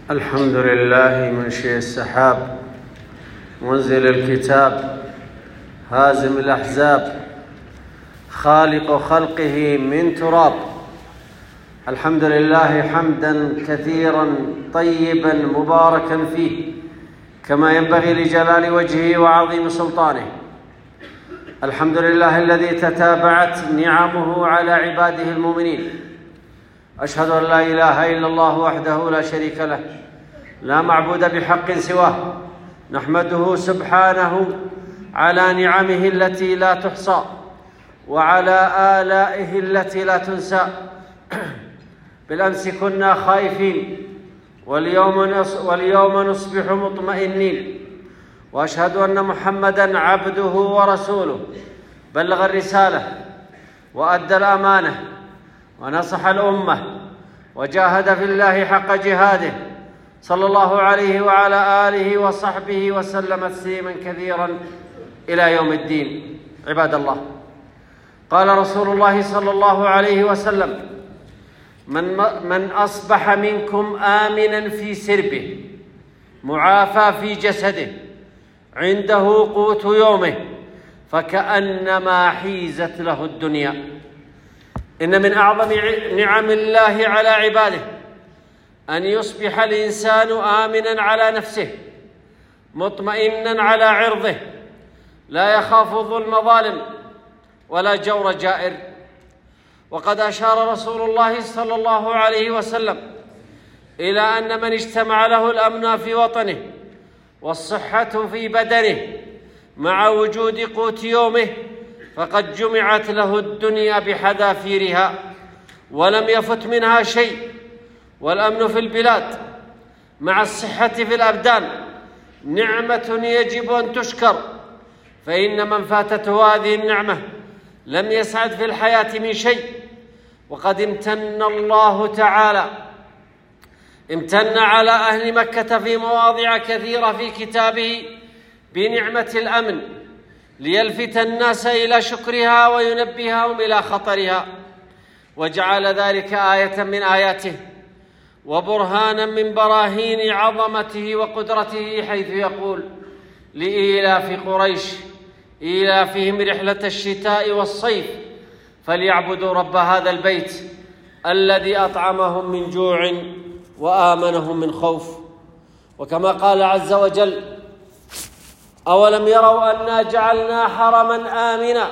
الحمد لله منشئ السحاب، منزل الكتاب، هازم الأحزاب، خالق خلقه من تراب. الحمد لله حمدا كثيرا طيبا مباركا فيه كما ينبغي لجلال وجهه وعظيم سلطانه. الحمد لله الذي تتابعت نعمه على عباده المؤمنين. أشهد أن لا إله إلا الله وحده لا شريك له، لا معبود بحق سواه. نحمده سبحانه على نعمه التي لا تحصى وعلى آلائه التي لا تنسى. بالأمس كنا خائفين واليوم نصبح مطمئنين، وأشهد أن محمدًا عبده ورسوله، بلغ الرسالة وأدى الأمانة ونصح الأمة وجاهد في الله حق جهاده، صلى الله عليه وعلى آله وصحبه وسلم تسليما كثيرا إلى يوم الدين. عباد الله، قال رسول الله صلى الله عليه وسلم: من أصبح منكم آمنا في سربه معافى في جسده عنده قوت يومه فكأنما حيزت له الدنيا. إن من أعظم نعم الله على عباده أن يصبح الإنسان آمنا على نفسه، مطمئنا على عرضه، لا يخاف ظلم ظالم ولا جور جائر. وقد أشار رسول الله صلى الله عليه وسلم إلى أن من اجتمع له الأمن في وطنه والصحة في بدنه مع وجود قوت يومه فقد جمعت له الدنيا بحذافيرها ولم يفت منها شيء. والأمن في البلاد مع الصحة في الأبدان نعمة يجب أن تشكر، فإن من فاتته هذه النعمة لم يسعد في الحياة من شيء. وقد امتن الله تعالى على أهل مكة في مواضع كثيرة في كتابه بنعمة الأمن ليلفت الناس إلى شكرها وينبههم إلى خطرها، وجعل ذلك آية من آياته وبرهانا من براهين عظمته وقدرته، حيث يقول: لإيلاف قريش إيلافهم رحلة الشتاء والصيف فليعبدوا رب هذا البيت الذي أطعمهم من جوع وآمنهم من خوف. وكما قال عز وجل: أولم يروا أنا جعلنا حرما آمنا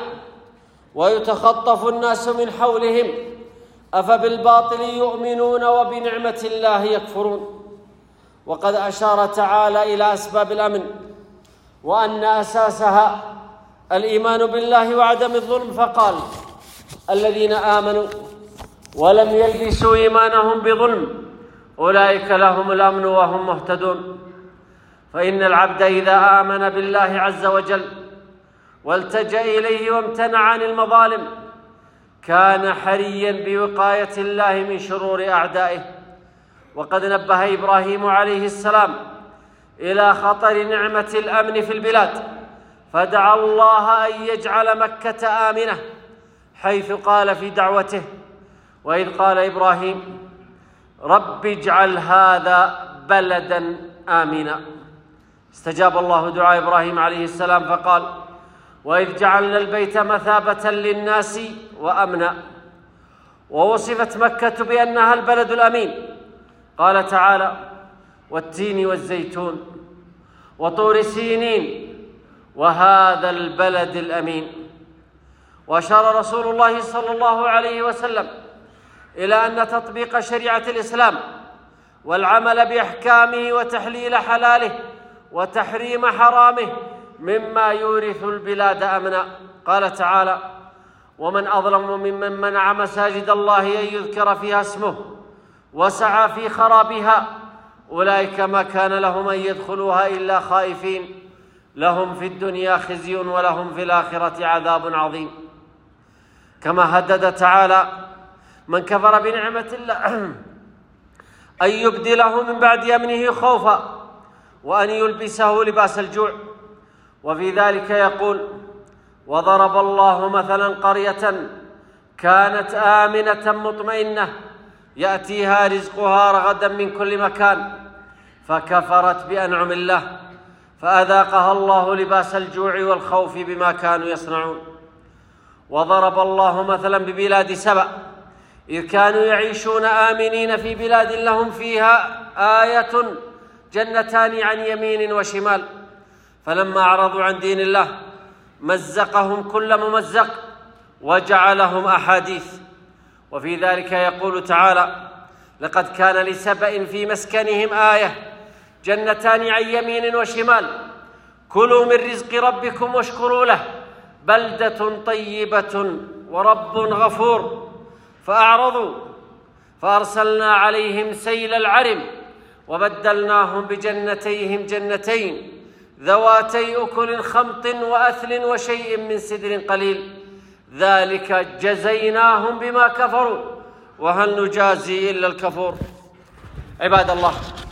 ويتخطف الناس من حولهم أفبالباطل يؤمنون وبنعمة الله يكفرون. وقد أشار تعالى إلى أسباب الأمن وأن أساسها الإيمان بالله وعدم الظلم، فقال: الذين آمنوا ولم يلبسوا إيمانهم بظلم أولئك لهم الأمن وهم مهتدون. فإن العبد إذا آمن بالله عز وجل والتجأ إليه وامتنع عن المظالم كان حرياً بوقاية الله من شرور أعدائه. وقد نبه إبراهيم عليه السلام إلى خطر نعمة الأمن في البلاد، فدعا الله أن يجعل مكة آمنة، حيث قال في دعوته: وإذ قال إبراهيم رب اجعل هذا بلداً آمنا. استجاب الله دعاء إبراهيم عليه السلام فقال: وإذ جعلنا البيت مثابة للناس وأمنا. ووصفت مكة بأنها البلد الأمين، قال تعالى: والتين والزيتون وطور سينين وهذا البلد الأمين. وأشار رسول الله صلى الله عليه وسلم إلى أن تطبيق شريعة الإسلام والعمل بأحكامه وتحليل حلاله وتحريم حرامه مما يورث البلاد أمنا. قال تعالى: ومن أظلم ممن منع مساجد الله أن يذكر فيها اسمه وسعى في خرابها أولئك ما كان لهم أن يدخلوها إلا خائفين لهم في الدنيا خزي ولهم في الآخرة عذاب عظيم. كما هدد تعالى من كفر بنعمة الله أن يبدله من بعد أمنه خوفا وأن يلبسه لباس الجوع. وفي ذلك يقول: وضرب الله مثلا قرية كانت آمنة مطمئنة يأتيها رزقها رغدا من كل مكان فكفرت بأنعم الله فأذاقها الله لباس الجوع والخوف بما كانوا يصنعون. وضرب الله مثلا ببلاد سبأ إذ كانوا يعيشون آمنين في بلاد لهم فيها آية جنتان عن يمين وشمال فلما أعرضوا عن دين الله مزقهم كل ممزق وجعلهم أحاديث. وفي ذلك يقول تعالى: لقد كان لسبأ في مسكنهم آية جنتان عن يمين وشمال كلوا من رزق ربكم واشكروا له بلدة طيبة ورب غفور. فأعرضوا فأرسلنا عليهم سيل العرم وبدلناهم بجنتيهم جنتين ذواتي أكل خمط وأثل وشيء من سدر قليل ذلك جزيناهم بما كفروا وهل نجازي إلا الكفور. عباد الله،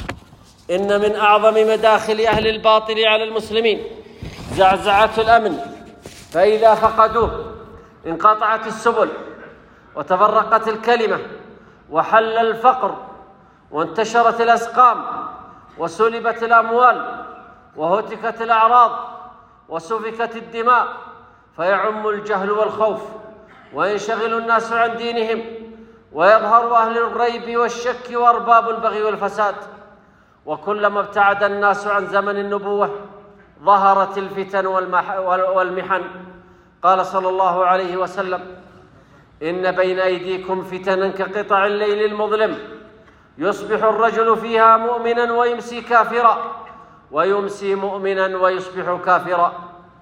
إن من أعظم مداخل أهل الباطل على المسلمين زعزعة الأمن، فإذا فقدوه انقطعت السبل وتفرقت الكلمة وحل الفقر وانتشرت الأسقام وسلبت الأموال وهتكت الأعراض وسفكت الدماء، فيعم الجهل والخوف وينشغل الناس عن دينهم ويظهر أهل الريب والشك وأرباب البغي والفساد. وكلما ابتعد الناس عن زمن النبوة ظهرت الفتن والمحن. قال صلى الله عليه وسلم: إن بين أيديكم فتنا كقطع الليل المظلم يصبح الرجل فيها مؤمنا ويمسي كافرا ويمسي مؤمنا ويصبح كافرا.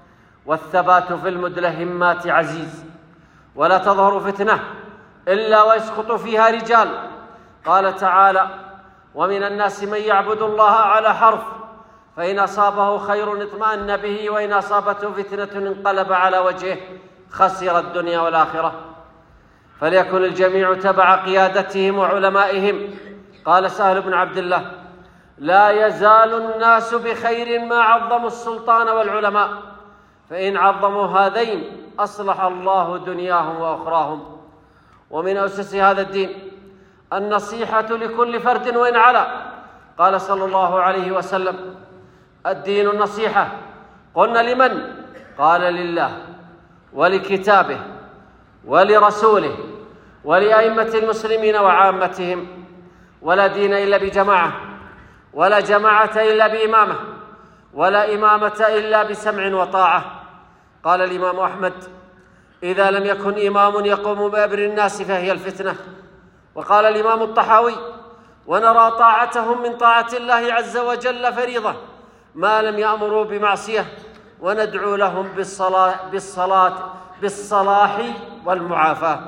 والثبات في المدلهمات عزيز، ولا تظهر فتنة إلا ويسقط فيها رجال. قال تعالى: ومن الناس من يعبد الله على حرف فإن أصابه خير اطمأن به وإن أصابته فتنة انقلب على وجهه خسر الدنيا والآخرة. فليكن الجميع تبع قيادتهم وعلمائهم. قال سهل بن عبد الله: لا يزال الناس بخير ما عظموا السلطان والعلماء، فإن عظموا هذين أصلح الله دنياهم وأخراهم. ومن أسس هذا الدين النصيحة لكل فرد وإن علا. قال صلى الله عليه وسلم: الدين النصيحة. قلنا: لمن؟ قال: لله ولكتابه ولرسوله ولأئمة المسلمين وعامتهم. ولا دين إلا بجماعة، ولا جماعة إلا بإمامة، ولا إمامة إلا بسمع وطاعة. قال الإمام أحمد: إذا لم يكن إمام يقوم بأمر الناس فهي الفتنة. وقال الإمام الطحاوي: ونرى طاعتهم من طاعة الله عز وجل فريضة ما لم يأمروا بمعصية، وندعو لهم بالصلاح والمعافاة.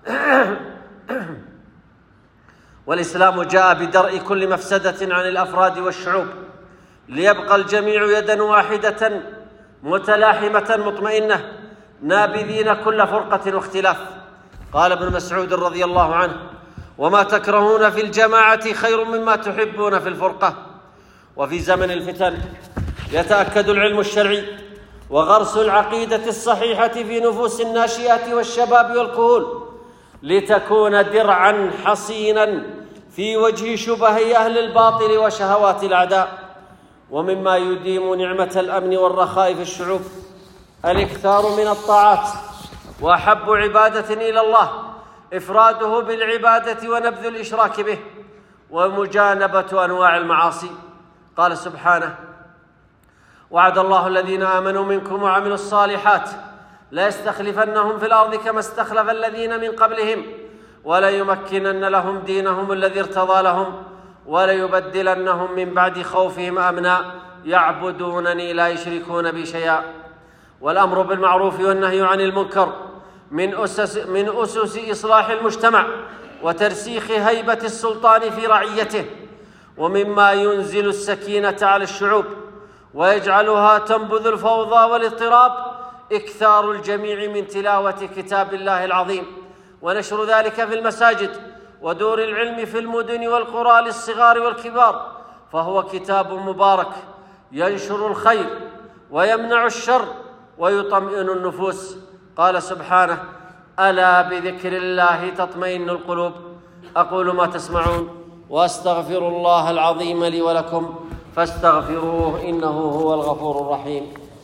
والإسلام جاء بدرء كل مفسدة عن الأفراد والشعوب ليبقى الجميع يدا واحدة متلاحمة مطمئنة نابذين كل فرقة واختلاف. قال ابن مسعود رضي الله عنه: وما تكرهون في الجماعة خير مما تحبون في الفرقة. وفي زمن الفتن يتأكد العلم الشرعي وغرس العقيدة الصحيحة في نفوس الناشئات والشباب والكهول لتكون درعا حصينا في وجه شبه أهل الباطل وشهوات الأعداء. ومما يديم نعمة الأمن والرخاء في الشعوب الاكثار من الطاعات، وأحب عبادة إلى الله إفراده بالعبادة ونبذ الإشراك به ومجانبة أنواع المعاصي. قال سبحانه: وعد الله الذين آمنوا منكم وعملوا الصالحات ليستخلفنهم في الأرض كما استخلف الذين من قبلهم وليمكنن لهم دينهم الذي ارتضى لهم وليبدلنهم من بعد خوفهم أمنا يعبدونني لا يشركون بي شيئا. والأمر بالمعروف والنهي عن المنكر من أسس إصلاح المجتمع وترسيخ هيبة السلطان في رعيته. ومما ينزل السكينة على الشعوب ويجعلها تنبذ الفوضى والاضطراب إكثار الجميع من تلاوة كتاب الله العظيم ونشر ذلك في المساجد ودور العلم في المدن والقرى للصغار والكبار، فهو كتاب مبارك ينشر الخير ويمنع الشر ويطمئن النفوس. قال سبحانه: ألا بذكر الله تطمئن القلوب. أقول ما تسمعون وأستغفر الله العظيم لي ولكم فاستغفروه إنه هو الغفور الرحيم.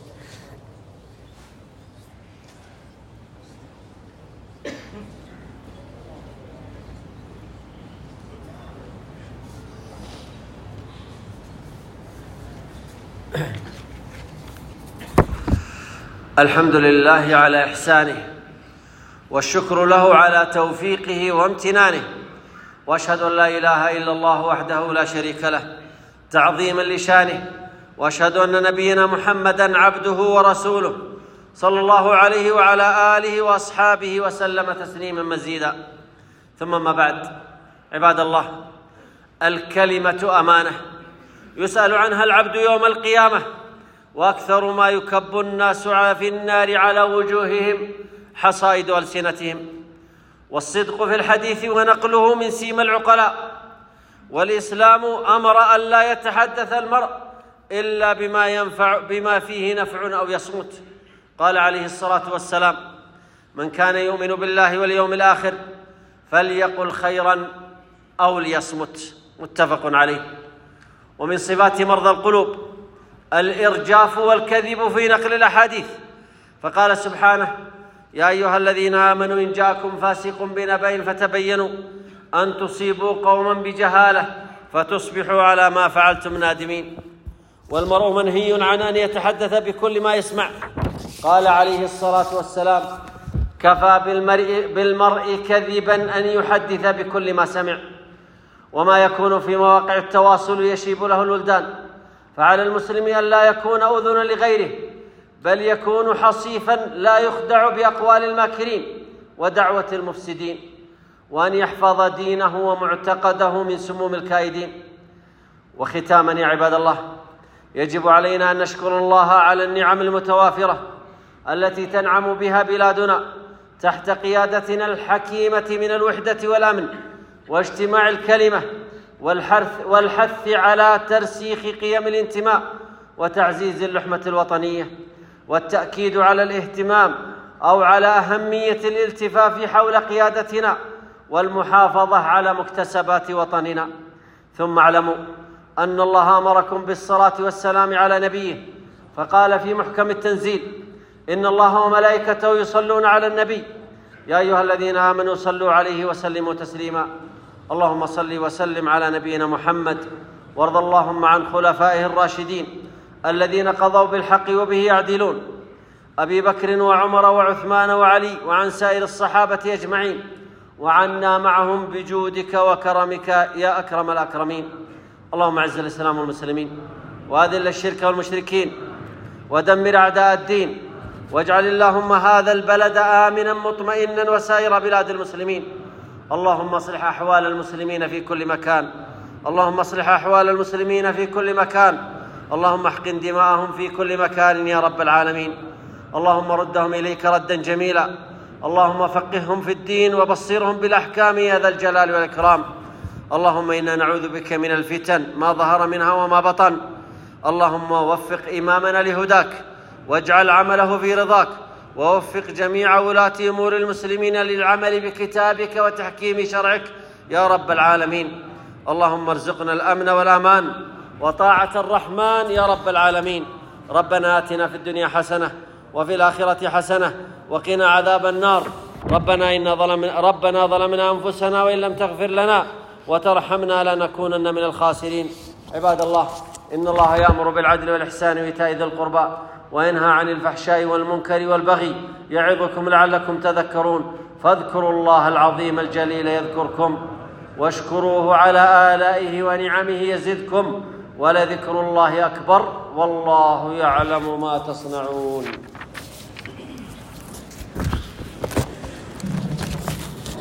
الحمد لله على إحسانه، والشكر له على توفيقه وامتنانه، وأشهد أن لا إله إلا الله وحده لا شريك له تعظيما لشانه، وأشهد أن نبينا محمدًا عبده ورسوله صلى الله عليه وعلى آله وأصحابه وسلم تسليما مزيدا. ثم ما بعد، عباد الله، الكلمة أمانة يسأل عنها العبد يوم القيامة، وأكثر ما يكب الناس في النار على وجوههم حصائد ألسنتهم، والصدق في الحديث ونقله من سيم العقلاء. والإسلام أمر أن لا يتحدث المرء إلا بما فيه نفع أو يصمت. قال عليه الصلاة والسلام: من كان يؤمن بالله واليوم الآخر فليقل خيرا أو ليصمت. متفق عليه. ومن صفات مرضى القلوب الإرجاف والكذب في نقل الأحاديث، فقال سبحانه: يا أيها الذين آمنوا إن جاءكم فاسق بنبأ فتبينوا أن تصيبوا قوما بجهالة فتصبحوا على ما فعلتم نادمين. والمرء منهي عن أن يتحدث بكل ما يسمع. قال عليه الصلاة والسلام: كفى بالمرء كذبا أن يحدث بكل ما سمع. وما يكون في مواقع التواصل يشيب له الولدان، فعلى المسلم أن لا يكون أذنا لغيره، بل يكون حصيفا لا يخدع بأقوال الماكرين ودعوة المفسدين، وأن يحفظ دينه ومعتقده من سموم الكائدين. وختاما يا عباد الله، يجب علينا أن نشكر الله على النعم المتوافرة التي تنعم بها بلادنا تحت قيادتنا الحكيمة من الوحدة والأمن واجتماع الكلمة والحث على ترسيخ قيم الانتماء وتعزيز اللحمة الوطنية، والتأكيد على الاهتمام أو على أهمية الالتفاف حول قيادتنا والمحافظة على مكتسبات وطننا. ثم اعلموا أن الله أمركم بالصلاة والسلام على نبيه، فقال في محكم التنزيل: إن الله وملائكته يصلون على النبي يا أيها الذين آمنوا صلوا عليه وسلموا تسليما. اللهم صل وسلم على نبينا محمد، وارض اللهم عن خلفائه الراشدين الذين قضوا بالحق وبه يعدلون، أبي بكر وعمر وعثمان وعلي، وعن سائر الصحابة أجمعين، وعنا معهم بجودك وكرمك يا أكرم الأكرمين. اللهم أعز الإسلام والمسلمين، وأذل الشرك والمشركين، ودمر أعداء الدين، واجعل اللهم هذا البلد آمنا مطمئنا وسائر بلاد المسلمين. اللهم اصلح أحوال المسلمين في كل مكان، اللهم اصلح أحوال المسلمين في كل مكان، اللهم احقن دماءهم في كل مكان يا رب العالمين. اللهم ردهم إليك ردا جميلا، اللهم فقههم في الدين وبصرهم بالأحكام يا ذا الجلال والإكرام. اللهم إنا نعوذ بك من الفتن ما ظهر منها وما بطن. اللهم وفق إمامنا لهداك، واجعل عمله في رضاك، ووفق جميع ولاة أمور المسلمين للعمل بكتابك وتحكيم شرعك يا رب العالمين. اللهم ارزقنا الأمن والأمان وطاعة الرحمن يا رب العالمين. ربنا آتنا في الدنيا حسنة وفي الآخرة حسنة وقنا عذاب النار. ربنا ظلمنا أنفسنا وإن لم تغفر لنا وترحمنا لنكونن من الخاسرين. عباد الله، إن الله يأمر بالعدل والإحسان وإيتاء ذي القربى وينهى عن الفحشاء والمنكر والبغي يعظكم لعلكم تذكرون. فاذكروا الله العظيم الجليل يذكركم، واشكروه على آلائه ونعمه يزدكم، ولذكر الله أكبر، والله يعلم ما تصنعون.